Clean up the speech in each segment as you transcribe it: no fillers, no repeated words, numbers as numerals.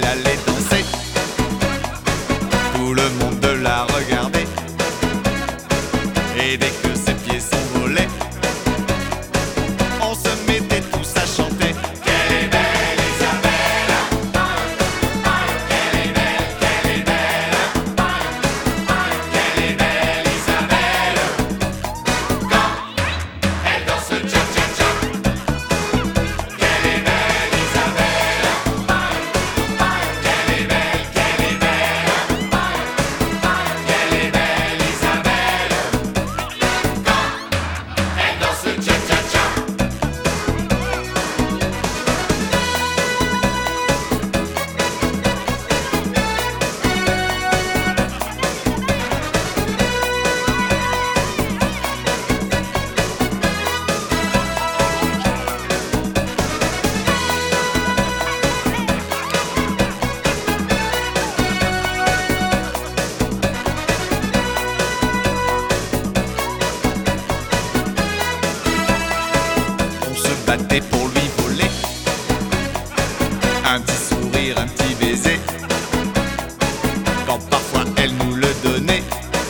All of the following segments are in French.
elle allait danser. Tout le monde la regardait. Et dès que ses pieds s'envolaient, on se mettait tous à chanter. Qu'elle est belle Isabelle, qu'elle est belle, qu'elle est belle, qu'elle est belle Isabelle. Quand elle danse cha-cha-cha, qu'elle est belle Isabelle, qu'elle est belle, qu'elle est belle, qu'elle est belle Isabelle. Quand elle danse cha-cha-cha. On se battait pour lui voler un petit sourire, un petit baiser. Quand parfois elle nous le donnait,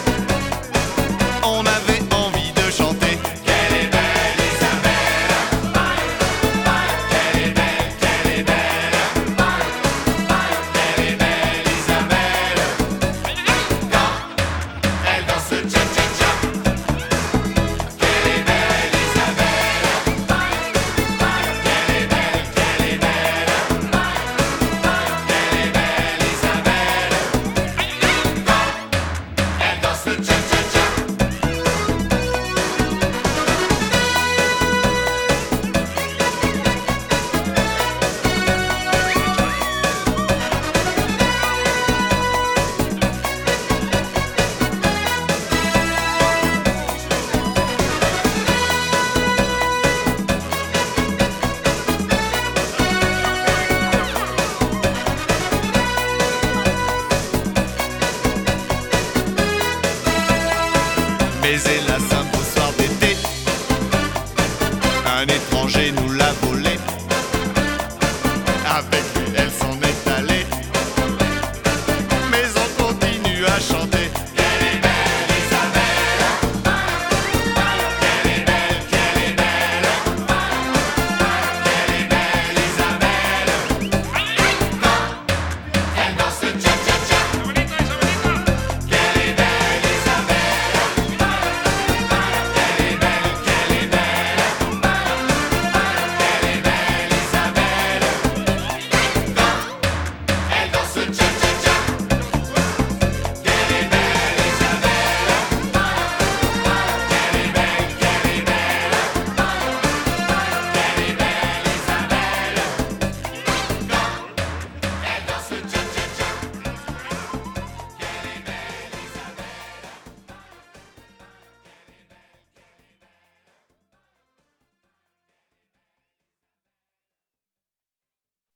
on avait envie de chanter. Qu'elle est belle Isabelle, qu'elle est belle, qu'elle est belle, qu'elle est belle Isabelle. Quand elle danse cha-cha-cha, qu'elle est belle Isabelle, qu'elle est belle, qu'elle est belle, qu'elle est belle Isabelle. Quand elle danse cha-cha-cha. Mais elle